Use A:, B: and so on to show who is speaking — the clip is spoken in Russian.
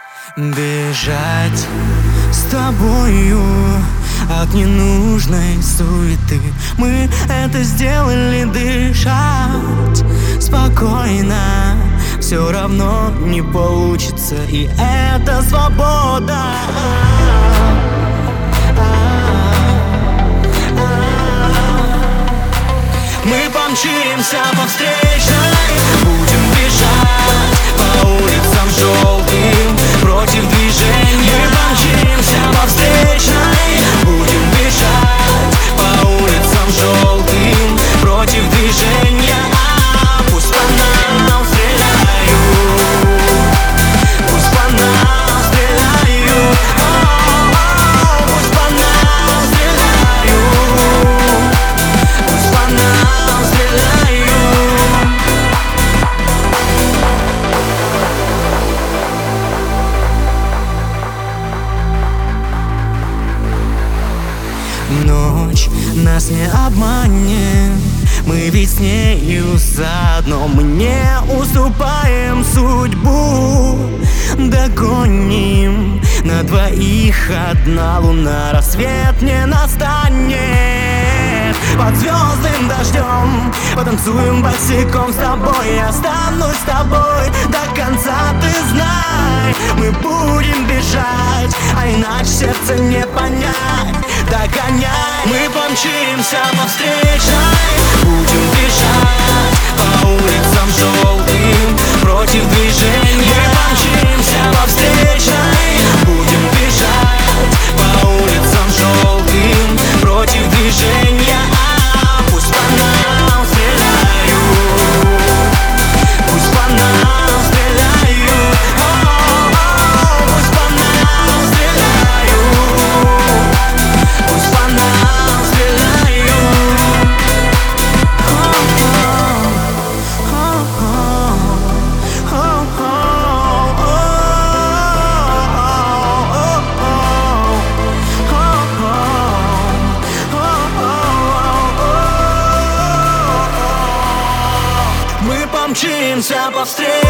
A: Бежать с тобою от ненужной суеты. Мы это сделали, дышать спокойно все равно не получится, и это свобода. Мы помчимся по встречной, будем бежать по улицам желтым против движения. Мы помчимся по встречной, будем бежать по улицам желтым против движения. Пусть по нам стреляют, пусть по нам стреляют, пусть по нам стреляют, пусть по нам стреляют. Ночь нас не обманет, мы ведь с нею заодно. Мы не уступаем судьбу, догоним на двоих. Одна луна, рассвет не настанет. Под звездным дождем потанцуем босиком с тобой. Я останусь с тобой до конца, ты знай. Мы будем бежать, а иначе сердце не понять. Догоняй, мы помчимся по встречной, будем бежать по улицам желтым против движения. Мы помчимся по встречной, будем бежать по улицам желтым против движения. Пусть по нам стреляют, пусть по нам стреляют, пусть по нам стреляют, пусть по нам стреляют. Мы помчимся по встрече.